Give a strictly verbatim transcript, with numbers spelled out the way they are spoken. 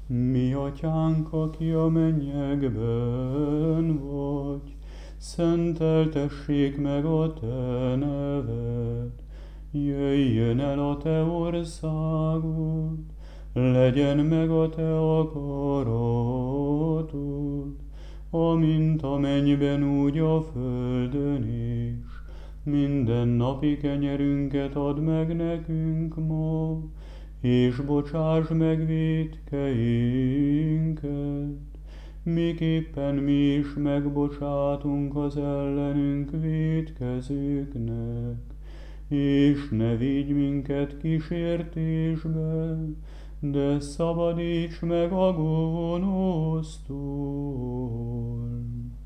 Mi atyánk, aki a mennyekben vagy, szenteltessék meg a te neved. Jöjjön el a te országod, legyen meg a te akaratod, amint a mennyben, úgy a földön is. Mindennapi kenyerünket add meg nekünk ma, és bocsáss meg vétkeinket, miképpen mi is megbocsátunk az ellenünk vétkezőknek. És ne vigy minket kísértésbe, de szabadíts meg a gonosztól.